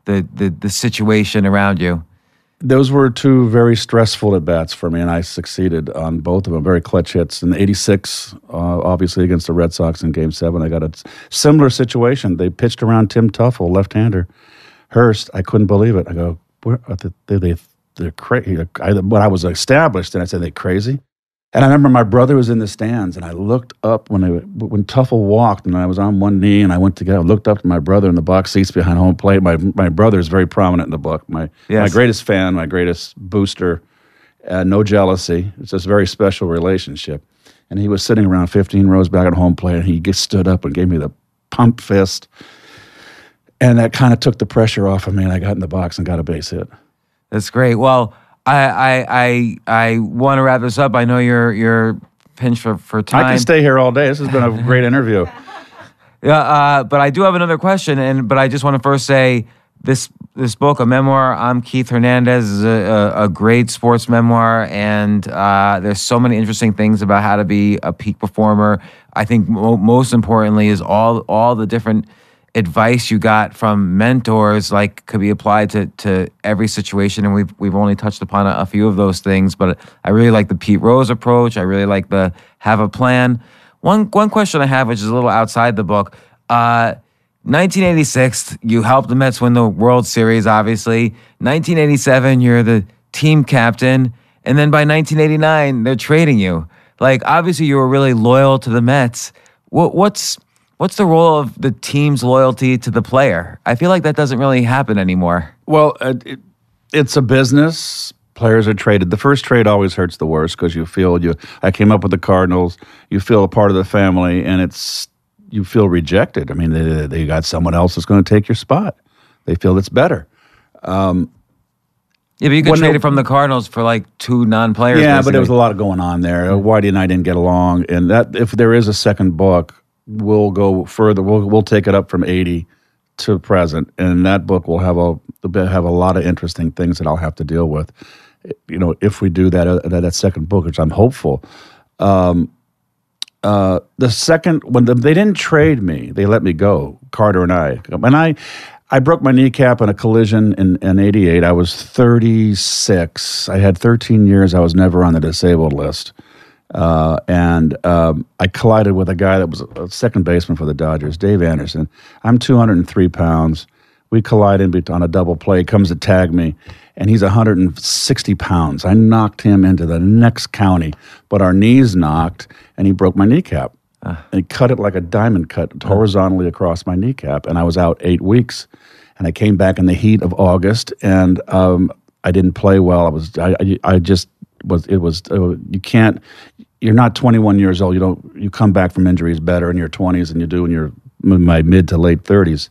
the situation around you? Those were two very stressful at-bats for me, and I succeeded on both of them. Very clutch hits. In '86, obviously against the Red Sox in Game 7, I got a similar situation. They pitched around Tim Tuffle, left-hander. Hurst, I couldn't believe it. I go, they're crazy. When I was established, and I said, they crazy? And I remember my brother was in the stands, and I looked up when Tuffle walked, and I was on one knee, and I looked up to my brother in the box seats behind home plate. My brother is very prominent in the book. My greatest fan, my greatest booster, no jealousy. It's just a very special relationship. And he was sitting around 15 rows back at home plate, and he just stood up and gave me the pump fist. And that kind of took the pressure off of me, and I got in the box and got a base hit. That's great. Well, I want to wrap this up. I know you're pinched for time. I can stay here all day. This has been a great interview. Yeah, but I do have another question, but I just want to first say this book, a memoir, I'm Keith Hernandez, is a great sports memoir, and there's so many interesting things about how to be a peak performer. I think most importantly is all the different advice you got from mentors, like, could be applied to every situation, and we've only touched upon a few of those things. But I really like the Pete Rose approach. I really like the have a plan. One question I have, which is a little outside the book. 1986, you helped the Mets win the World Series, obviously. 1987, you're the team captain, and then by 1989, they're trading you. Like, obviously, you were really loyal to the Mets. What's the role of the team's loyalty to the player? I feel like that doesn't really happen anymore. Well, it's a business. Players are traded. The first trade always hurts the worst because I came up with the Cardinals. You feel a part of the family, and you feel rejected. I mean, they got someone else that's going to take your spot. They feel it's better. Yeah, but you got traded from the Cardinals for like two non-players. Yeah, basically. But there was a lot going on there. Whitey and I didn't get along, and that if there is a second book, we'll go further. We'll take it up from 80 to present, and that book will have a lot of interesting things that I'll have to deal with. You know, if we do that second book, which I'm hopeful. The second, they didn't trade me, they let me go. Carter and I broke my kneecap in a collision in '88. I was 36. I had 13 years. I was never on the disabled list. I collided with a guy that was a second baseman for the Dodgers, Dave Anderson. I'm 203 pounds. We collided on a double play. He comes to tag me, and he's 160 pounds. I knocked him into the next county, but our knees knocked, and he broke my kneecap. And he cut it like a diamond cut horizontally across my kneecap, and I was out 8 weeks. And I came back in the heat of August, and I didn't play well. You're not 21 years old. You come back from injuries better in your 20s than you do in your my mid to late 30s.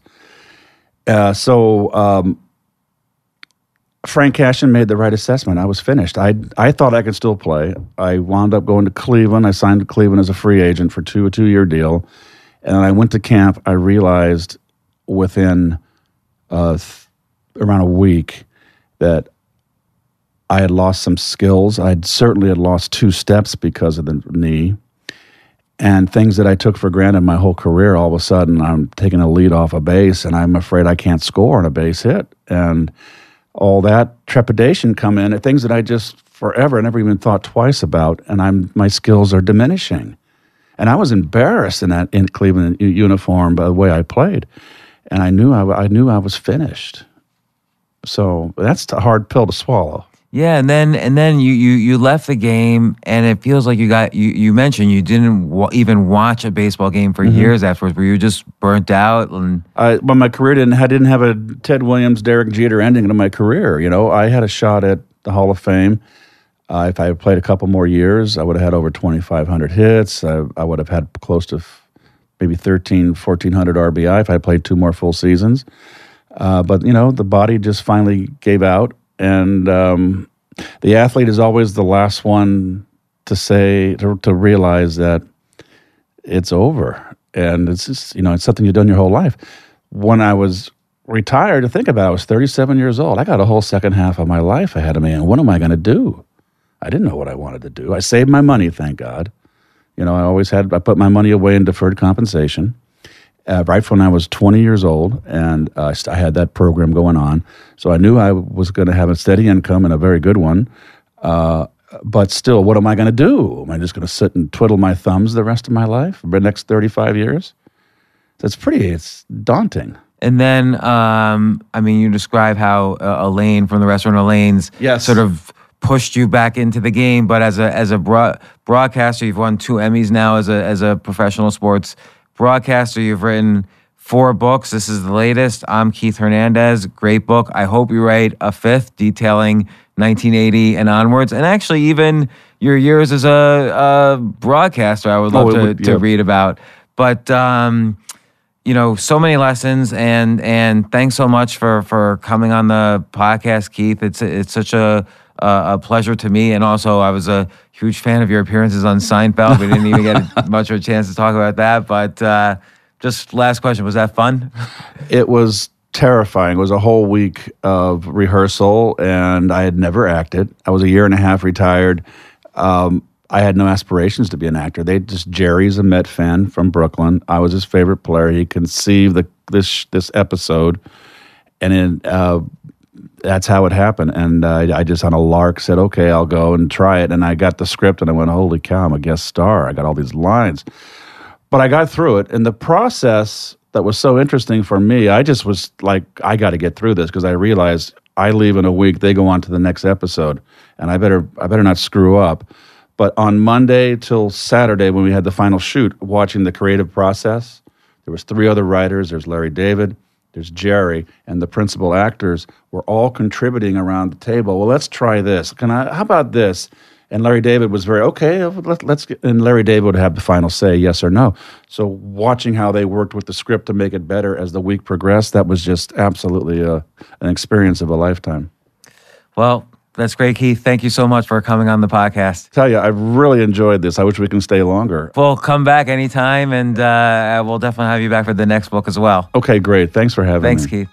Frank Cashin made the right assessment. I was finished. I thought I could still play. I wound up going to Cleveland. I signed to Cleveland as a free agent for a 2-year deal. And I went to camp. I realized within around a week that I had lost some skills. I certainly had lost 2 steps because of the knee. And things that I took for granted my whole career, all of a sudden I'm taking a lead off a base, and I'm afraid I can't score on a base hit. And all that trepidation come in, things that I just forever never even thought twice about, and my skills are diminishing. And I was embarrassed in Cleveland uniform by the way I played. And I knew I was finished. So that's a hard pill to swallow. Yeah, and then you left the game, and it feels like you mentioned you didn't even watch a baseball game for years afterwards. Were you just burnt out? And my career didn't have a Ted Williams, Derek Jeter ending to my career. You know, I had a shot at the Hall of Fame. If I had played a couple more years, I would have had over 2,500 hits. I would have had close to maybe 1,400 RBI if I played 2 more full seasons. But the body just finally gave out. And the athlete is always the last one to realize that it's over, and it's just it's something you've done your whole life. When I was retired, to think about it, I was 37 years old. I got a whole second half of my life ahead of me, and what am I going to do? I didn't know what I wanted to do. I saved my money, thank God. I put my money away in deferred compensation, right when I was 20 years old, and I had that program going on. So I knew I was going to have a steady income and a very good one. But still, what am I going to do? Am I just going to sit and twiddle my thumbs the rest of my life for the next 35 years? It's daunting. And then, you describe how Elaine from the restaurant Elaine's sort of pushed you back into the game. But as a broadcaster, you've won 2 Emmys now as a professional sports broadcaster. You've written 4 books. This is the latest. I'm Keith Hernandez. Great book. I hope you write a 5th detailing 1980 and onwards. And actually, even your years as a broadcaster, I would love to read about. But so many lessons, and thanks so much for coming on the podcast, Keith. It's such a pleasure to me, and also I was a huge fan of your appearances on Seinfeld. We didn't even get much of a chance to talk about that, but just last question, was that fun? It was terrifying. It was a whole week of rehearsal, and I had never acted. I was a year and a half retired. I had no aspirations to be an actor. Jerry's a Met fan from Brooklyn. I was his favorite player. He conceived this episode, and that's how it happened. And I just on a lark said, okay, I'll go and try it. And I got the script, and I went, holy cow, I'm a guest star. I got all these lines. But I got through it. And the process that was so interesting for me, I just was like, I got to get through this, because I realized I leave in a week, they go on to the next episode, and I better not screw up. But on Monday till Saturday, when we had the final shoot, watching the creative process, there was 3 other writers. There's Larry David, there's Jerry, and the principal actors were all contributing around the table. Well, let's try this. How about this? And Larry David was very, okay, and Larry David would have the final say, yes or no. So watching how they worked with the script to make it better as the week progressed, that was just absolutely an experience of a lifetime. Well, that's great, Keith. Thank you so much for coming on the podcast. Tell you, I've really enjoyed this. I wish we can stay longer. Well, come back anytime, and we'll definitely have you back for the next book as well. Okay, great. Thanks for having me. Thanks, Keith.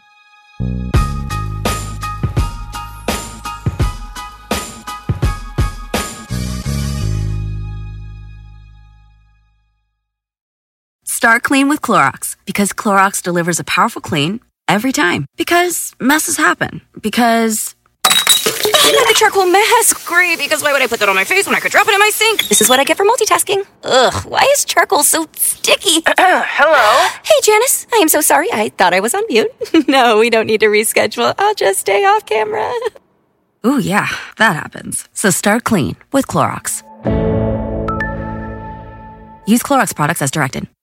Start clean with Clorox, because Clorox delivers a powerful clean every time. Because messes happen. Because another charcoal mask. Great, because why would I put that on my face when I could drop it in my sink? This is what I get for multitasking. Ugh, why is charcoal so sticky? Hello? Hey, Janice. I am so sorry. I thought I was on mute. No, we don't need to reschedule. I'll just stay off camera. Ooh, yeah, that happens. So start clean with Clorox. Use Clorox products as directed.